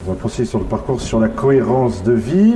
On va poursuivre sur le parcours sur la cohérence de vie.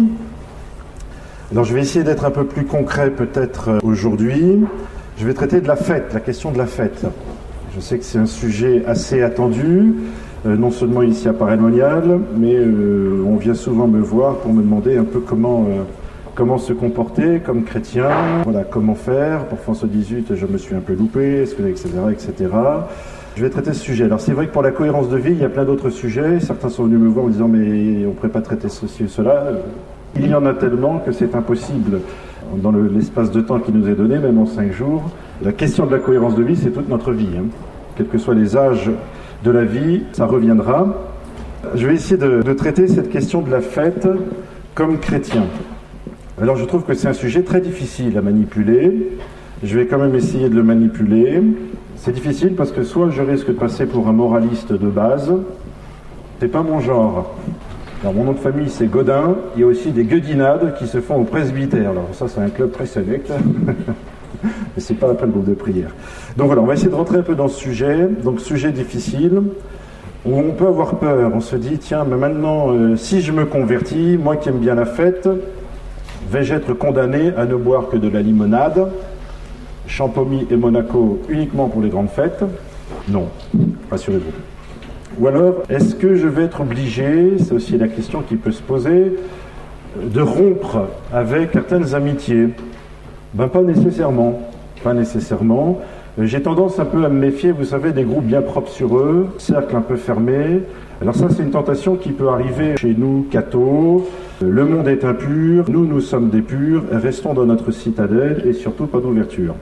Alors je vais essayer d'être un peu plus concret peut-être aujourd'hui. Je vais traiter de la fête, la question de la fête. Je sais que c'est un sujet assez attendu, non seulement ici à Paray-le-Monial, mais on vient souvent me voir pour me demander un peu comment se comporter comme chrétien, voilà, comment faire. Parfois on se dit zut, je me suis un peu loupé, etc., etc. Je vais traiter ce sujet. Alors c'est vrai que pour la cohérence de vie, il y a plein d'autres sujets. Certains sont venus me voir en disant mais on ne pourrait pas traiter ceci ou cela. Il y en a tellement que c'est impossible dans l'espace de temps qui nous est donné, même en 5 jours. La question de la cohérence de vie, c'est toute notre vie. Quels que soient les âges de la vie, ça reviendra. Je vais essayer de traiter cette question de la fête comme chrétien. Alors je trouve que c'est un sujet très difficile à manipuler. Je vais quand même essayer de le manipuler. C'est difficile parce que soit je risque de passer pour un moraliste de base, c'est pas mon genre. Alors mon nom de famille c'est Godin, il y a aussi des guedinades qui se font au presbytère. Alors ça c'est un club très select, mais c'est pas après le groupe de prière. Donc voilà, on va essayer de rentrer un peu dans ce sujet. Donc sujet difficile, où on peut avoir peur, on se dit tiens mais maintenant si je me convertis, moi qui aime bien la fête, vais-je être condamné à ne boire que de la limonade, Champomy et Monaco uniquement pour les grandes fêtes? Non, rassurez-vous. Ou alors, est-ce que je vais être obligé, c'est aussi la question qui peut se poser, de rompre avec certaines amitiés? Ben pas nécessairement. Pas nécessairement. J'ai tendance un peu à me méfier, vous savez, des groupes bien propres sur eux, cercles un peu fermés. Alors ça, c'est une tentation qui peut arriver chez nous, cathos. Le monde est impur, nous sommes des purs, restons dans notre citadelle et surtout pas d'ouverture.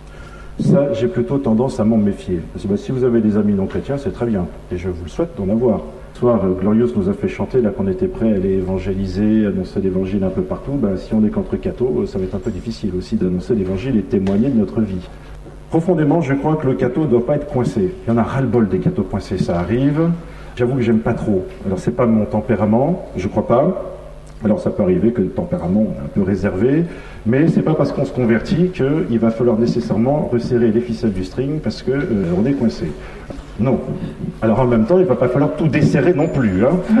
Ça, j'ai plutôt tendance à m'en méfier. Parce que si vous avez des amis non chrétiens, c'est très bien. Et je vous le souhaite d'en avoir. Ce soir, Glorious nous a fait chanter là qu'on était prêt à aller évangéliser, annoncer l'évangile un peu partout. Ben, si on est contre cathos, ça va être un peu difficile aussi d'annoncer l'évangile et de témoigner de notre vie. Profondément, je crois que le catho ne doit pas être coincé. Il y en a ras-le-bol des cathos coincés, ça arrive. J'avoue que j'aime pas trop. Alors c'est pas mon tempérament, je crois pas. Alors ça peut arriver que le tempérament est un peu réservé, mais c'est pas parce qu'on se convertit qu'il va falloir nécessairement resserrer les ficelles du string parce que on est coincé. Non. Alors en même temps, il va pas falloir tout desserrer non plus.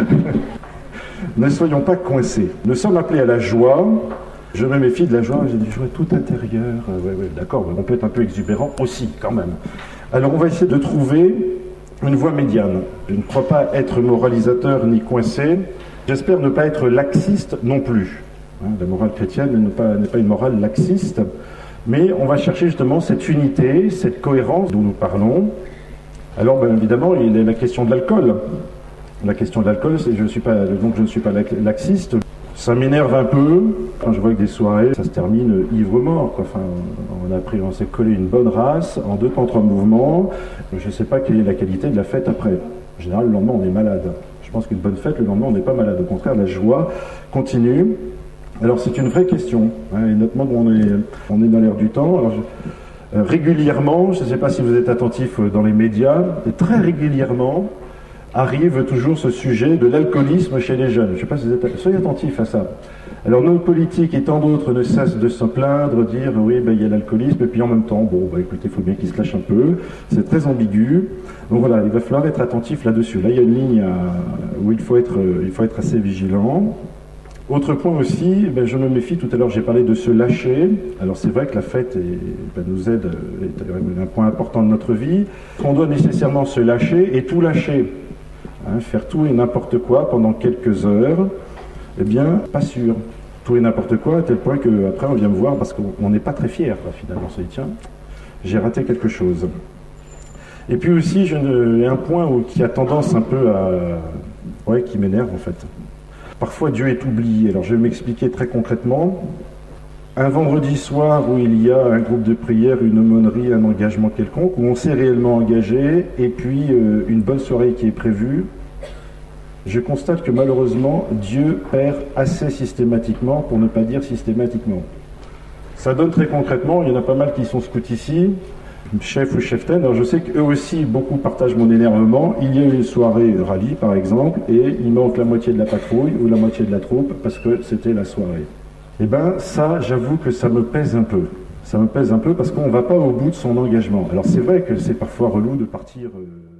Ne soyons pas coincés. Nous sommes appelés à la joie. Je me méfie de la joie, j'ai des joies tout intérieures. Ouais, d'accord, on peut être un peu exubérant aussi, quand même. Alors on va essayer de trouver une voie médiane. Je ne crois pas être moralisateur ni coincé. J'espère ne pas être laxiste non plus. La morale chrétienne n'est pas une morale laxiste, mais on va chercher justement cette unité, cette cohérence dont nous parlons. Alors bien évidemment, il y a la question de l'alcool. La question de l'alcool, c'est donc je ne suis pas laxiste. Ça m'énerve un peu quand je vois que des soirées, ça se termine ivre-mort, quoi. Enfin, on s'est collé une bonne race en 2 temps 3 mouvements. Je ne sais pas quelle est la qualité de la fête après. En général, le lendemain, on est malade. Je pense qu'une bonne fête, le lendemain, on n'est pas malade. Au contraire, la joie continue. Alors, c'est une vraie question. Et notre monde, on est dans l'air du temps. Alors, régulièrement, je ne sais pas si vous êtes attentifs dans les médias, et très régulièrement, arrive toujours ce sujet de l'alcoolisme chez les jeunes. Je ne sais pas si vous êtes... Soyez attentifs à ça. Alors nos politiques et tant d'autres ne cessent de se plaindre, dire oui, il y a l'alcoolisme, et puis en même temps, écoutez, il faut bien qu'ils se lâchent un peu. C'est très ambigu. Donc voilà, il va falloir être attentif là-dessus. Là, il y a une ligne où il faut être assez vigilant. Autre point aussi, je me méfie, tout à l'heure j'ai parlé de se lâcher. Alors c'est vrai que la fête nous aide, est un point important de notre vie. On doit nécessairement se lâcher et tout lâcher. Faire tout et n'importe quoi pendant quelques heures, pas sûr. Tout et n'importe quoi, à tel point qu'après on vient me voir parce qu'on n'est pas très fier, finalement. On se dit, tiens, j'ai raté quelque chose. Et puis aussi, il y a un point qui a tendance un peu qui m'énerve en fait. Parfois Dieu est oublié. Alors je vais m'expliquer très concrètement. Un vendredi soir où il y a un groupe de prière, une aumônerie, un engagement quelconque, où on s'est réellement engagé, et puis une bonne soirée qui est prévue, je constate que malheureusement, Dieu perd assez systématiquement, pour ne pas dire systématiquement. Ça donne très concrètement, il y en a pas mal qui sont scouts ici, chef ou cheftaine, alors je sais qu'eux aussi, beaucoup partagent mon énervement. Il y a une soirée rallye, par exemple, et il manque la moitié de la patrouille ou la moitié de la troupe, parce que c'était la soirée. Ça, j'avoue que ça me pèse un peu. Ça me pèse un peu parce qu'on ne va pas au bout de son engagement. Alors c'est vrai que c'est parfois relou de partir